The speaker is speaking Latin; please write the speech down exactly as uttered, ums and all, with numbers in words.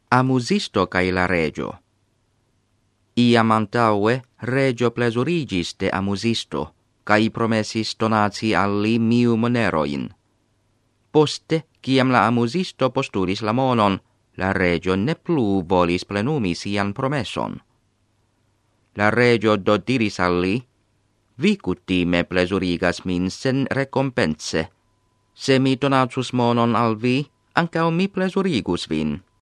amusisto cae la regio. Iam antaue regio plesurigis de amusisto, cae promesis donati alli miu moneroin. Poste, ciam la amusisto postulis la monon, la regio ne plu volis plenumi sian promeson. La regio do diris alli, vi cutime plesurigas min sen recompense. Se mi donatus monon al vi, ancao mi plesurigus vin.